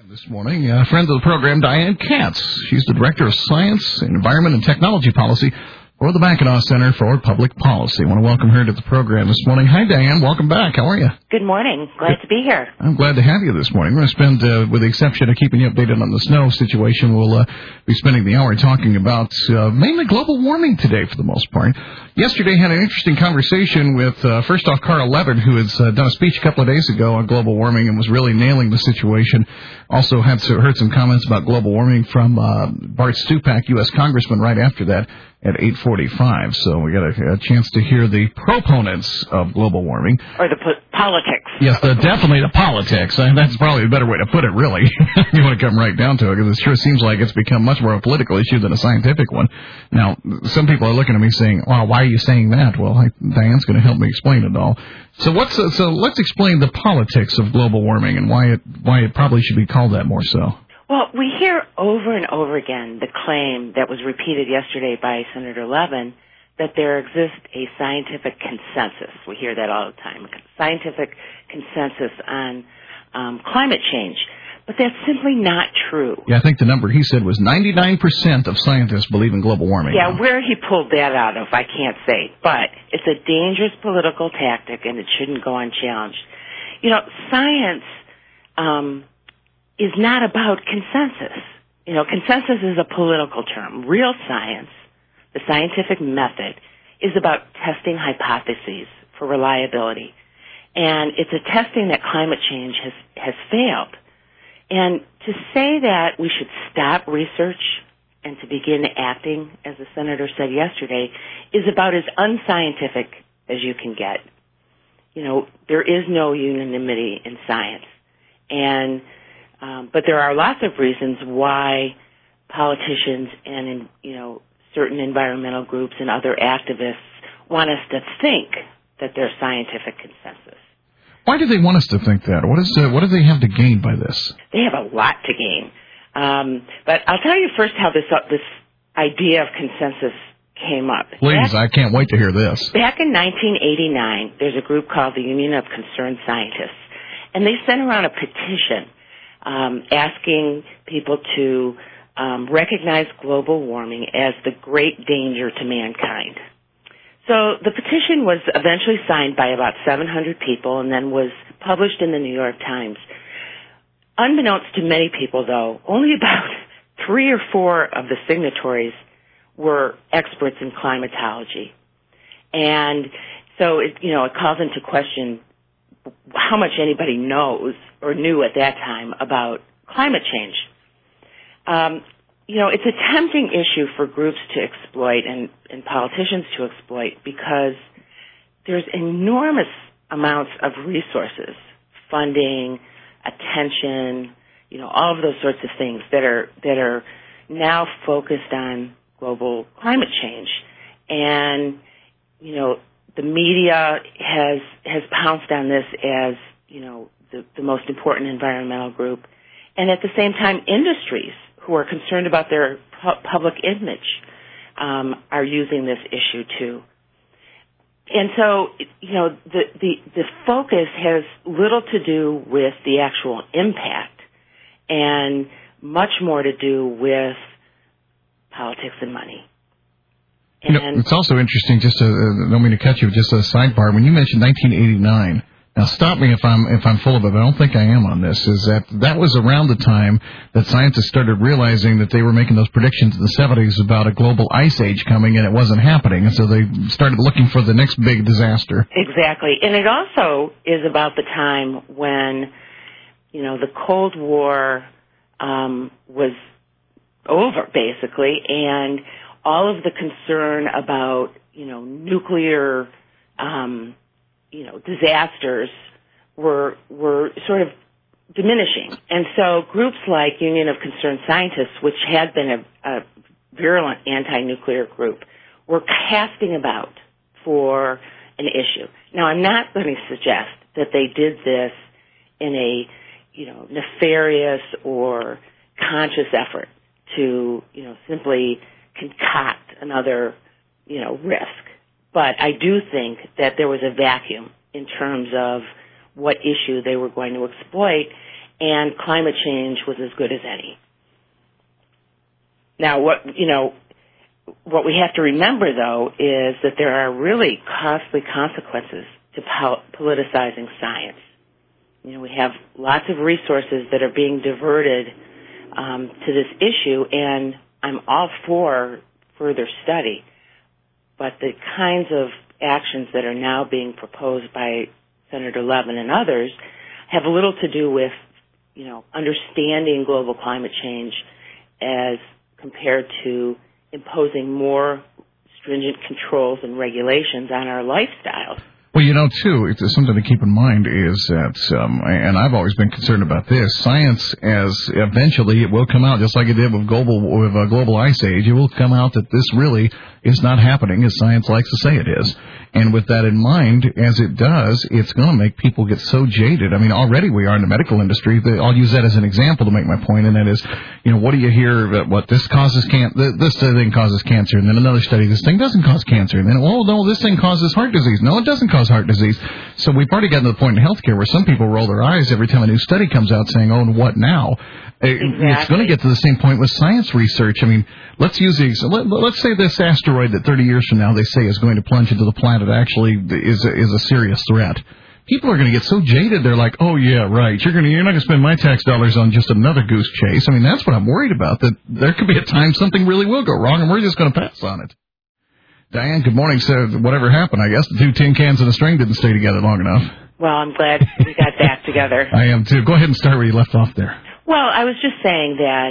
This morning, a friend of the program, Diane Katz. She's the Director of Science, Environment, and Technology Policy for the Mackinac Center for Public Policy. I want to welcome her to the program this morning. Hi, Diane. Welcome back. How are you? Good morning. Glad to be here. I'm glad to have you this morning. We're going to spend, with the exception of keeping you updated on the snow situation, we'll be spending the hour talking about mainly global warming today for the most part. Yesterday had an interesting conversation with, first off, Carl Levin, who has done a speech a couple of days ago on global warming and was really nailing the situation. Also heard some comments about global warming from Bart Stupak, U.S. Congressman, right after that at 8:45. So we got a chance to hear the proponents of global warming. Or the politics. Yes, definitely the politics. That's probably a better way to put it, really. You want to come right down to it, because it sure seems like it's become much more of a political issue than a scientific one. Now, some people are looking at me saying, well, why are you saying that? Well, Diane's going to help me explain it all. So let's explain the politics of global warming and why it probably should be called that more so. Well, we hear over and over again the claim that was repeated yesterday by Senator Levin that there exists a scientific consensus. We hear that all the time, a scientific consensus on climate change. But that's simply not true. Yeah, I think the number he said was 99% of scientists believe in global warming. Yeah, where he pulled that out of, I can't say. But it's a dangerous political tactic, and it shouldn't go unchallenged. You know, science is not about consensus. You know, consensus is a political term. Real science, the scientific method, is about testing hypotheses for reliability. And it's a testing that climate change has failed. And to say that we should stop research and to begin acting, as the senator said yesterday, is about as unscientific as you can get. You know, there is no unanimity in science. And but there are lots of reasons why politicians and, certain environmental groups and other activists want us to think that there's scientific consensus. Why do they want us to think that? What do they have to gain by this? They have a lot to gain. But I'll tell you first how this idea of consensus came up. Please, I can't wait to hear this. Back in 1989, there's a group called the Union of Concerned Scientists, and they sent around a petition asking people to recognize global warming as the great danger to mankind. So the petition was eventually signed by about 700 people and then was published in the New York Times. Unbeknownst to many people, though, only about 3 or 4 of the signatories were experts in climatology. And so it calls into question how much anybody knows or knew at that time about climate change. It's a tempting issue for groups to exploit and politicians to exploit because there's enormous amounts of resources, funding, attention, all of those sorts of things that are now focused on global climate change. And, the media has pounced on this as, the most important environmental group. And at the same time, industries who are concerned about their public image are using this issue too. And so, the focus has little to do with the actual impact and much more to do with politics and money. And it's also interesting, just to, don't mean to cut you, just a sidebar. When you mentioned 1989, now stop me if I'm full of it, but I don't think I am on this, is that was around the time that scientists started realizing that they were making those predictions in the 70s about a global ice age coming, and it wasn't happening, and so they started looking for the next big disaster. Exactly. And it also is about the time when, the Cold War was over, basically, and all of the concern about, nuclear, disasters were sort of diminishing. And so groups like Union of Concerned Scientists, which had been a virulent anti-nuclear group, were casting about for an issue. Now, I'm not going to suggest that they did this in a, nefarious or conscious effort to, simply concoct another, risk. But I do think that there was a vacuum in terms of what issue they were going to exploit. and climate change was as good as any. Now, what we have to remember, though, is that there are really costly consequences to politicizing science. We have lots of resources that are being diverted to this issue, and I'm all for further study. But the kinds of actions that are now being proposed by Senator Levin and others have little to do with, understanding global climate change as compared to imposing more stringent controls and regulations on our lifestyles. Well, too, it's something to keep in mind is that, and I've always been concerned about this, science, as eventually it will come out, just like it did with a global ice age, it will come out that this really is not happening as science likes to say it is. And with that in mind, as it does, it's going to make people get so jaded. I mean, already we are in the medical industry. I'll use that as an example to make my point, and that is, what do you hear that this causes this thing causes cancer, and then another study, this thing doesn't cause cancer, and then, no, this thing causes heart disease. No, it doesn't cause heart disease. So we've already gotten to the point in healthcare where some people roll their eyes every time a new study comes out saying, oh, and what now? Exactly. It's going to get to the same point with science research. I mean, let's say this asteroid that 30 years from now they say is going to plunge into the planet actually is a serious threat. People are going to get so jaded. They're like, oh yeah, right. You're not going to spend my tax dollars on just another goose chase. I mean, that's what I'm worried about. That there could be a time something really will go wrong, and we're just going to pass on it. Diane, good morning. So whatever happened, I guess the two tin cans and a string didn't stay together long enough. Well, I'm glad we got back together. I am too. Go ahead and start where you left off there. Well, I was just saying that,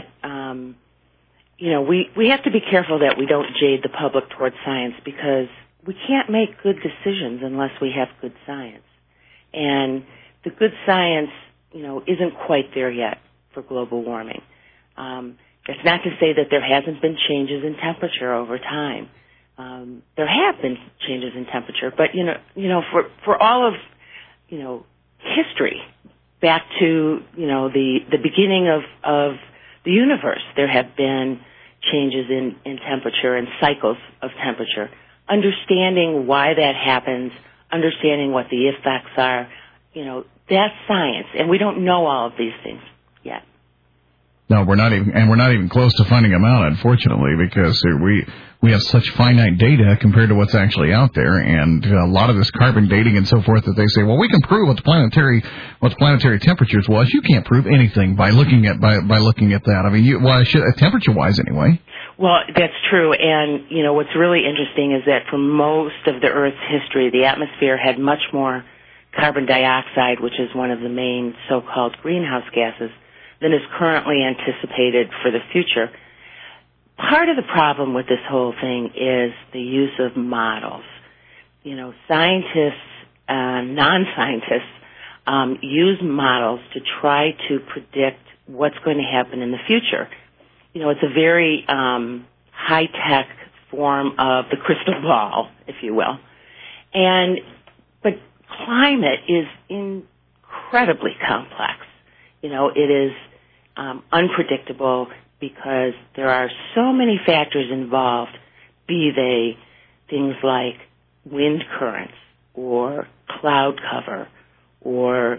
we have to be careful that we don't jade the public towards science, because we can't make good decisions unless we have good science. And the good science, isn't quite there yet for global warming. That's not to say that there hasn't been changes in temperature over time. There have been changes in temperature, but, for all of, history, back to, the beginning of the universe, there have been changes in temperature and cycles of temperature. Understanding why that happens, understanding what the effects are, that's science, and we don't know all of these things yet. No, we're not even close to finding them out, unfortunately, because we have such finite data compared to what's actually out there, and a lot of this carbon dating and so forth that they say, well, we can prove what the planetary temperatures was. You can't prove anything by looking at that. I mean, temperature-wise, anyway. Well, that's true, and what's really interesting is that for most of the Earth's history, the atmosphere had much more carbon dioxide, which is one of the main so-called greenhouse gases, than is currently anticipated for the future. Part of the problem with this whole thing is the use of models. Scientists, non-scientists, use models to try to predict what's going to happen in the future. It's a very high-tech form of the crystal ball, if you will. But climate is incredibly complex. It is unpredictable because there are so many factors involved, be they things like wind currents or cloud cover or,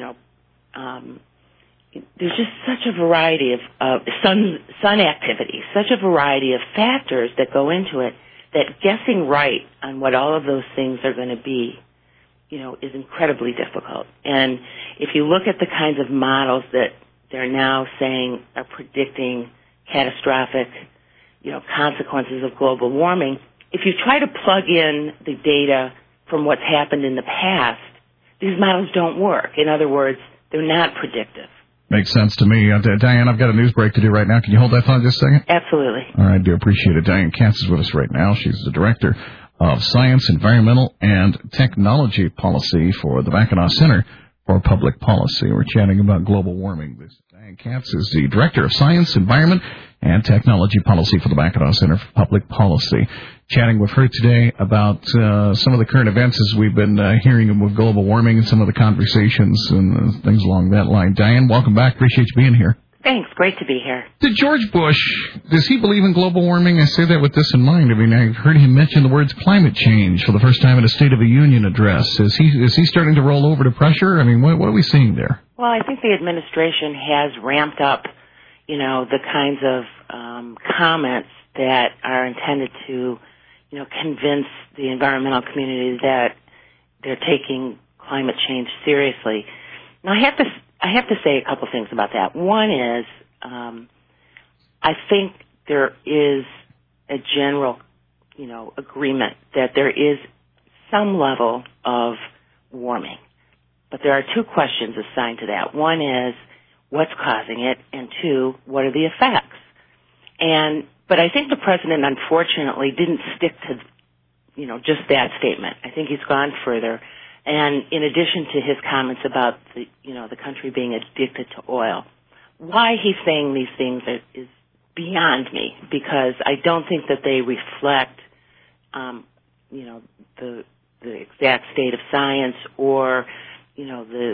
there's just such a variety of sun activity, such a variety of factors that go into it that guessing right on what all of those things are going to be, is incredibly difficult. And if you look at the kinds of models that they're now saying are predicting catastrophic, consequences of global warming, if you try to plug in the data from what's happened in the past, these models don't work. In other words, they're not predictive. Makes sense to me. Diane, I've got a news break to do right now. Can you hold that thought just a second? Absolutely. All right, I do appreciate it. Diane Katz is with us right now. She's the Director of Science, Environmental, and Technology Policy for the Mackinac Center for Public Policy. We're chatting about global warming. Diane Katz is the Director of Science, Environment, and Technology Policy for the Mackinac Center for Public Policy. Chatting with her today about some of the current events as we've been hearing with global warming and some of the conversations and things along that line. Diane, welcome back. Appreciate you being here. Thanks. Great to be here. Did George Bush, does he believe in global warming? I say that with this in mind. I mean, I heard him mention the words climate change for the first time in a State of the Union address. Is he starting to roll over to pressure? I mean, what are we seeing there? Well, I think the administration has ramped up, the kinds of comments that are intended to, convince the environmental community that they're taking climate change seriously. Now, I have to say a couple things about that. One is, I think there is a general, agreement that there is some level of warming. But there are two questions assigned to that. One is, what's causing it? And two, what are the effects? But I think the president, unfortunately, didn't stick to, just that statement. I think he's gone further. And in addition to his comments about the country being addicted to oil, why he's saying these things is beyond me, because I don't think that they reflect, the exact state of science or, the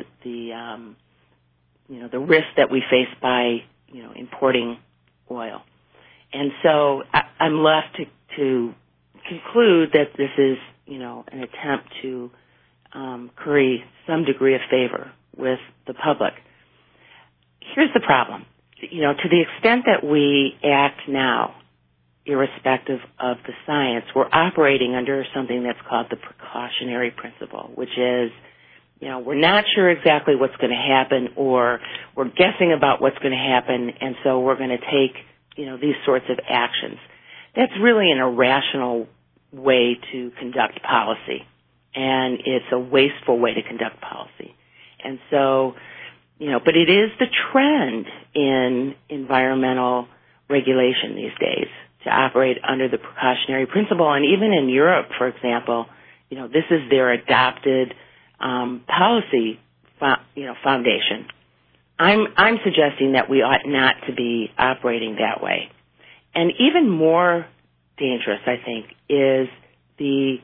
risk that we face by, importing oil. And so I'm left to conclude that this is, an attempt to curry some degree of favor with the public. Here's the problem. To the extent that we act now, irrespective of the science, we're operating under something that's called the precautionary principle, which is, we're not sure exactly what's going to happen, or we're guessing about what's going to happen, and so we're going to take, these sorts of actions. That's really an irrational way to conduct policy, and it's a wasteful way to conduct policy. And so, but it is the trend in environmental regulation these days to operate under the precautionary principle. And even in Europe, for example, this is their adopted policy, foundation. I'm suggesting that we ought not to be operating that way. And even more dangerous, I think, is the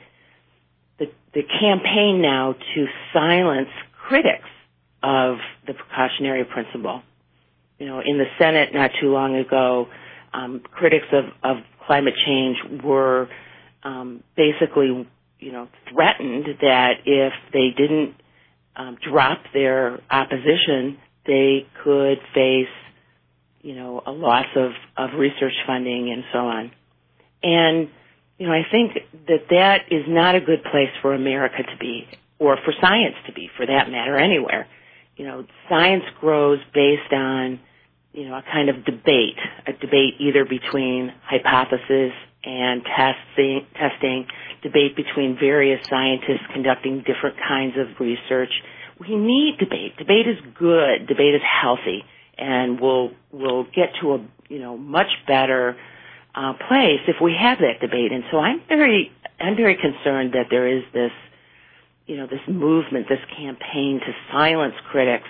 campaign now to silence critics of the precautionary principle. In the Senate not too long ago, critics of climate change were basically, threatened that if they didn't drop their opposition, they could face, a loss of research funding and so on. And, I think that is not a good place for America to be, or for science to be, for that matter, anywhere. Science grows based on, a kind of debate either between hypothesis and testing, debate between various scientists conducting different kinds of research. We need debate. Debate is good. Debate is healthy, and we'll get to a much better place if we have that debate. And so I'm very concerned that there is this this movement, this campaign to silence critics,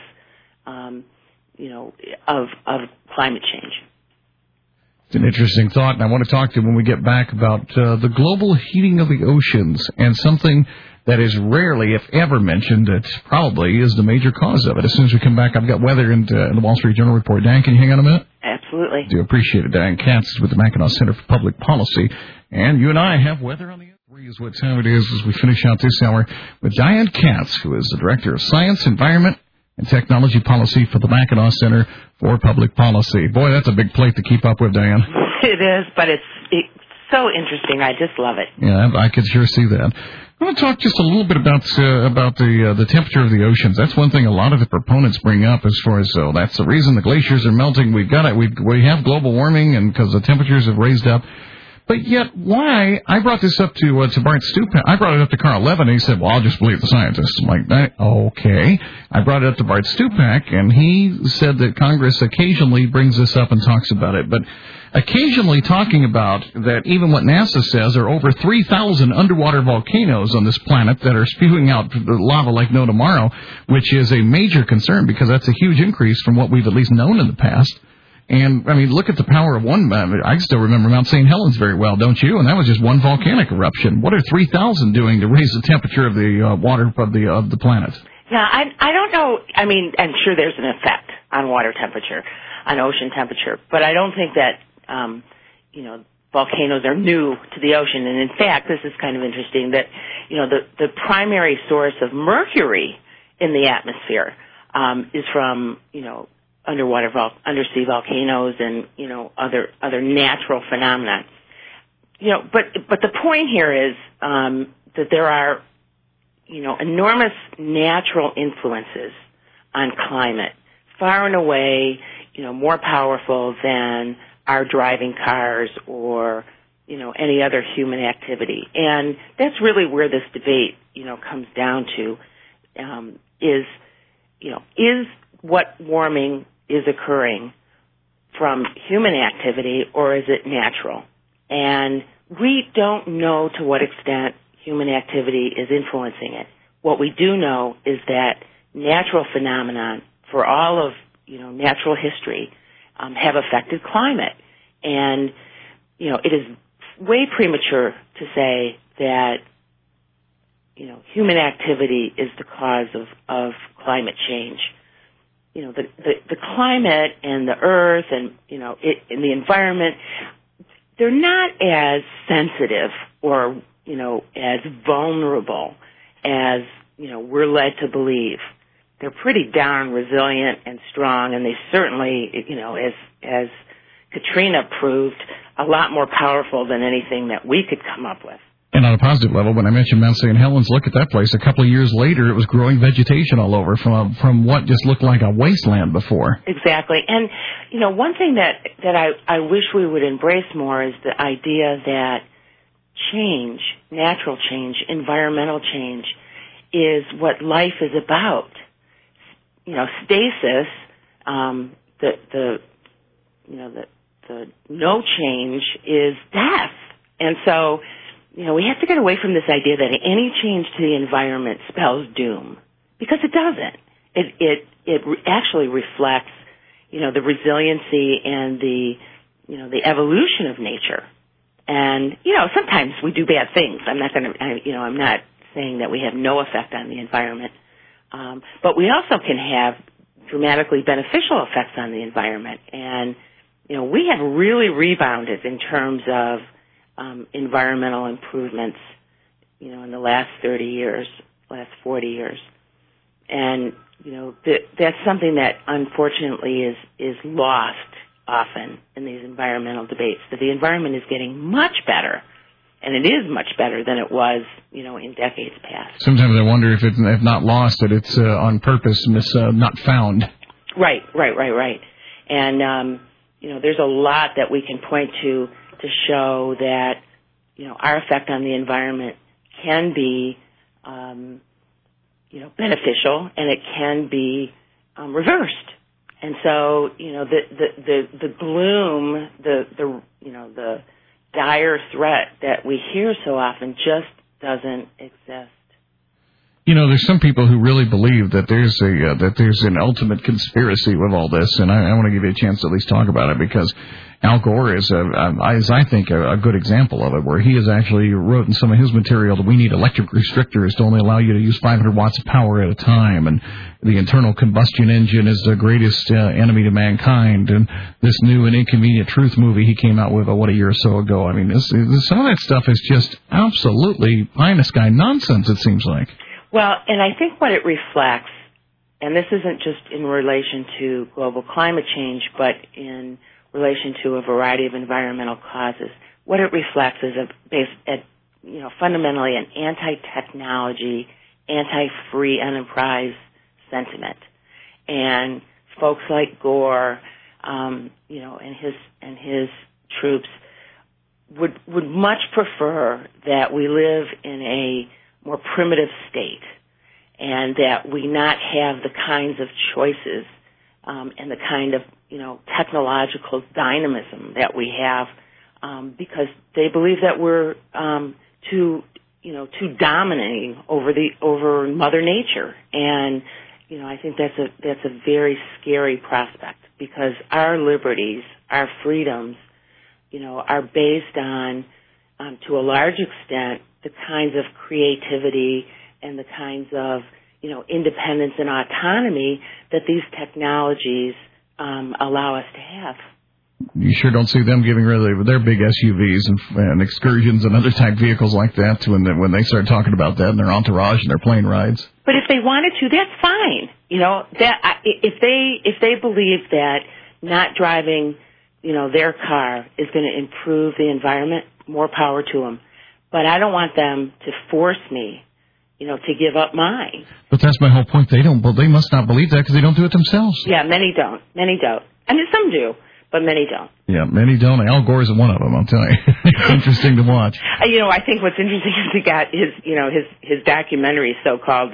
of climate change. It's an interesting thought, and I want to talk to you when we get back about the global heating of the oceans, and something that is rarely, if ever, mentioned that probably is the major cause of it. As soon as we come back, I've got weather in the Wall Street Journal report. Dan, can you hang on a minute? Absolutely. Do appreciate it. Diane Katz is with the Mackinac Center for Public Policy, and you and I have weather on the end. Is what time it is as we finish out this hour with Diane Katz, who is the Director of Science, Environment, and Technology Policy for the Mackinac Center for Public Policy. Boy, that's a big plate to keep up with, Diane. It is, but it's so interesting. I just love it. Yeah, I could sure see that. I want to talk just a little bit about the temperature of the oceans. That's one thing a lot of the proponents bring up as far as that's the reason the glaciers are melting. We have global warming, and because the temperatures have raised up. But yet, why? I brought this up to Bart Stupak. I brought it up to Carl Levin, and he said, well, I'll just believe the scientists. I'm like, okay. I brought it up to Bart Stupak, and he said that Congress occasionally brings this up and talks about it. But occasionally talking about that even what NASA says are over 3,000 underwater volcanoes on this planet that are spewing out lava like no tomorrow, which is a major concern because that's a huge increase from what we've at least known in the past. And, I mean, look at the power of one. I still remember Mount St. Helens very well, don't you? And that was just one volcanic eruption. What are 3,000 doing to raise the temperature of the water of the planet? Yeah, I don't know. I mean, I'm sure there's an effect on water temperature, on ocean temperature. But I don't think that, volcanoes are new to the ocean. And, in fact, this is kind of interesting that, the primary source of mercury in the atmosphere is from, undersea volcanoes and, other natural phenomena. But the point here is, that there are, enormous natural influences on climate, far and away, more powerful than our driving cars or, any other human activity. And that's really where this debate, comes down to, is what warming is occurring from human activity or is it natural? And we don't know to what extent human activity is influencing it. What we do know is that natural phenomenon for all of, natural history have affected climate. And, it is way premature to say that, human activity is the cause of climate change. The climate and the earth and, and the environment, they're not as sensitive or, as vulnerable as, we're led to believe. They're pretty darn resilient and strong, and they certainly, as Katrina proved, a lot more powerful than anything that we could come up with. And on a positive level, when I mentioned Mount St. Helens, look at that place. A couple of years later, it was growing vegetation all over from what just looked like a wasteland before. Exactly. And, one thing that I wish we would embrace more is the idea that change, natural change, environmental change, is what life is about. Stasis, the no change is death. And so, we have to get away from this idea that any change to the environment spells doom, because it doesn't. It actually reflects, the resiliency and the evolution of nature. And, sometimes we do bad things. I'm not saying that we have no effect on the environment. But we also can have dramatically beneficial effects on the environment. And, we have really rebounded in terms of environmental improvements, in the last 30 years, last 40 years. And, that's something that unfortunately is lost often in these environmental debates, that the environment is getting much better. And it is much better than it was, in decades past. Sometimes I wonder if not lost, that it's on purpose, not found. Right. And, there's a lot that we can point to show that, our effect on the environment can be, beneficial, and it can be reversed. And so, the gloom, the dire threat that we hear so often just doesn't exist. There's some people who really believe that there's an ultimate conspiracy with all this, and I want to give you a chance to at least talk about it, because Al Gore is, I think, a good example of it, where he has actually wrote in some of his material that we need electric restrictors to only allow you to use 500 watts of power at a time, and the internal combustion engine is the greatest enemy to mankind, and this new and Inconvenient Truth movie he came out with, a year or so ago. I mean, some of that stuff is just absolutely pie-in-the-sky nonsense, it seems like. Well, and I think what it reflects, and this isn't just in relation to global climate change, but in relation to a variety of environmental causes, what it reflects is fundamentally an anti-technology, anti-free enterprise sentiment. And folks like Gore, and his troops would much prefer that we live in a more primitive state, and that we not have the kinds of choices and the kind of technological dynamism that we have, because they believe that we're too dominating over Mother Nature. And I think that's a very scary prospect, because our liberties, our freedoms, are based on, to a large extent, the kinds of creativity and the kinds of, independence and autonomy that these technologies allow us to have. You sure don't see them getting rid of their big SUVs and excursions and other type vehicles like that when they start talking about that in their entourage and their plane rides. But if they wanted to, that's fine. If they believe that not driving, their car is going to improve the environment, more power to them. But I don't want them to force me, to give up mine. But that's my whole point. They must not believe that because they don't do it themselves. Yeah, many don't. I mean, some do, but many don't. Yeah, many don't. Al Gore's one of them, I'll tell you. It's interesting to watch. I think what's interesting is he got his documentary, so-called,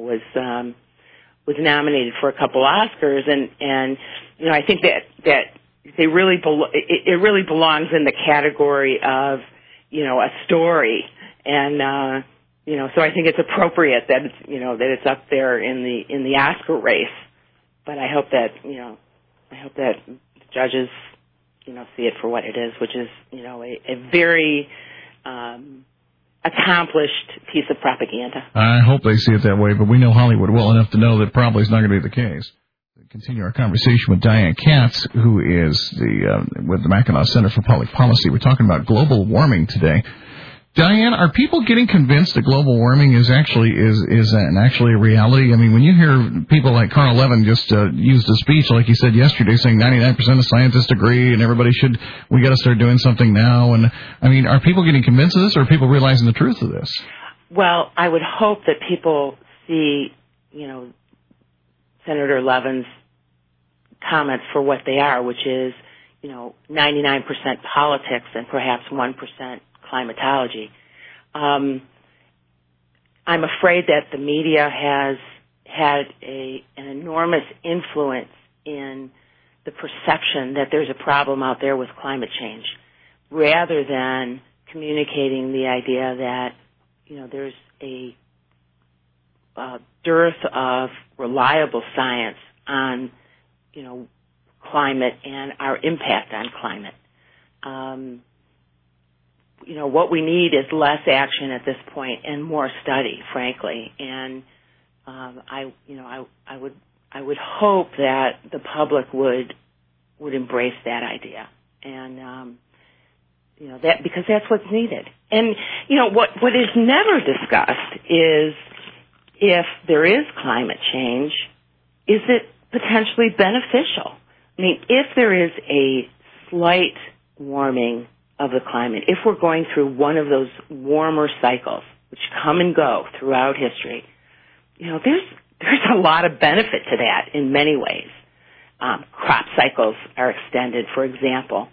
was nominated for a couple Oscars, and I think that they really it really belongs in the category of a story, and so I think it's appropriate that it's up there in the Oscar race. But I hope that judges see it for what it is, which is a very accomplished piece of propaganda. I hope they see it that way, but we know Hollywood well enough to know that probably is not going to be the case. We continue our conversation with Diane Katz, who is with the Mackinac Center for Public Policy. We're talking about global warming today. Diane, are people getting convinced that global warming is actually a reality? I mean, when you hear people like Carl Levin just used a speech, like he said yesterday, saying 99% of scientists agree and we got to start doing something now. And I mean, are people getting convinced of this, or are people realizing the truth of this? Well, I would hope that people see, Senator Levin's comments for what they are, which is, 99% politics and perhaps 1% climatology. I'm afraid that the media has had an enormous influence in the perception that there's a problem out there with climate change, rather than communicating the idea that, there's a dearth of reliable science on, climate and our impact on climate. What we need is less action at this point and more study, frankly. And I would hope that the public would embrace that idea, and that, because that's what's needed. And what is never discussed is, if there is climate change, is it potentially beneficial? I mean, if there is a slight warming of the climate, if we're going through one of those warmer cycles, which come and go throughout history, there's a lot of benefit to that in many ways. Crop cycles are extended, for example.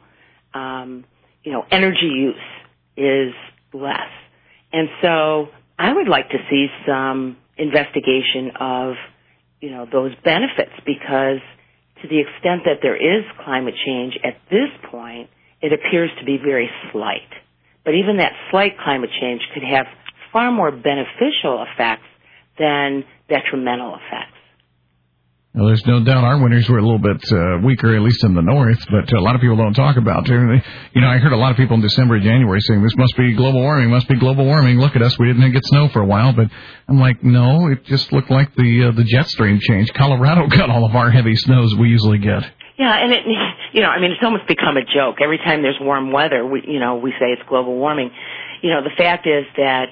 Energy use is less. And so I would like to see some investigation of, those benefits, because to the extent that there is climate change at this point, it appears to be very slight. But even that slight climate change could have far more beneficial effects than detrimental effects. Well, there's no doubt our winters were a little bit weaker, at least in the north, but a lot of people don't talk about it. I heard a lot of people in December, January saying, this must be global warming, Look at us, we didn't get snow for a while. But I'm like, no, it just looked like the jet stream changed. Colorado got all of our heavy snows we usually get. Yeah, and it's almost become a joke. Every time there's warm weather, we say it's global warming. The fact is that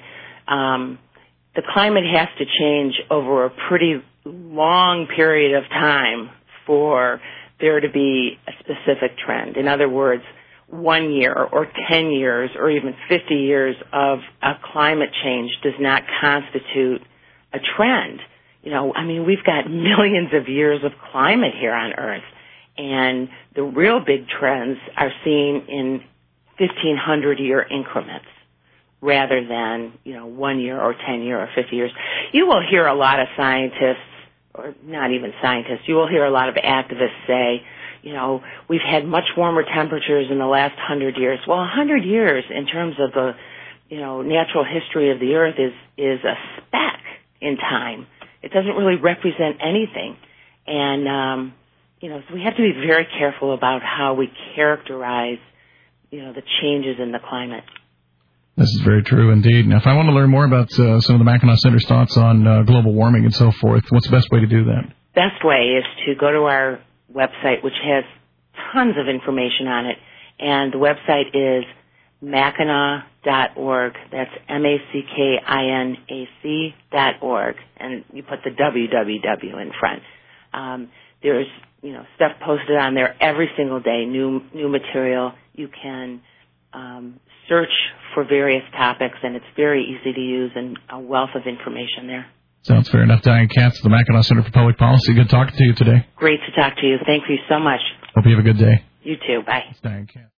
the climate has to change over a pretty long period of time for there to be a specific trend. In other words, 1 year or 10 years or even 50 years of a climate change does not constitute a trend. We've got millions of years of climate here on Earth, and the real big trends are seen in 1,500-year increments, rather than, 1 year or 10 year or 50 years. You will hear a lot of scientists, or not even scientists, you will hear a lot of activists say, we've had much warmer temperatures in the last 100 years. Well, 100 years in terms of the, natural history of the Earth is a speck in time. It doesn't really represent anything. And, so we have to be very careful about how we characterize, the changes in the climate. This is very true indeed. Now, if I want to learn more about some of the Mackinac Center's thoughts on global warming and so forth, what's the best way to do that? Best way is to go to our website, which has tons of information on it. And the website is Mackinac.org. That's MACKINAC.org. And you put the www in front. There's, stuff posted on there every single day, new material. You can search for various topics, and it's very easy to use and a wealth of information there. Sounds fair enough. Diane Katz, the Mackinac Center for Public Policy. Good talking to you today. Great to talk to you. Thank you so much. Hope you have a good day. You too. Bye. It's Diane Katz.